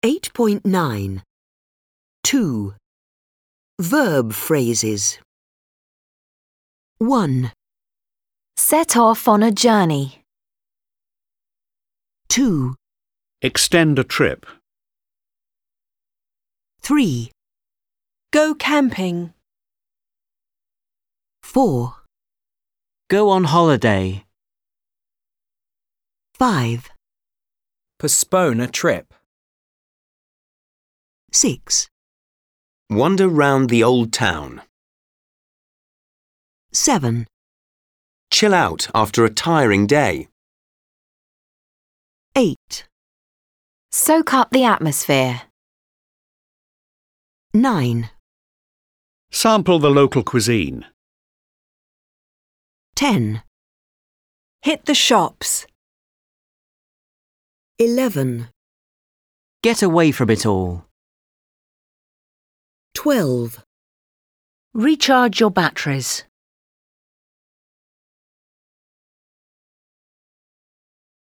8.9. 2. Verb phrases. 1, Set off on a journey. 2, Extend a trip. 3, Go camping. 4, Go on holiday. 5, Postpone a trip. 6, Wander round the old town. 7, Chill out after a tiring day. 8, Soak up the atmosphere. 9, Sample the local cuisine. 10, Hit the shops. 11, Get away from it all. 12, Recharge your batteries.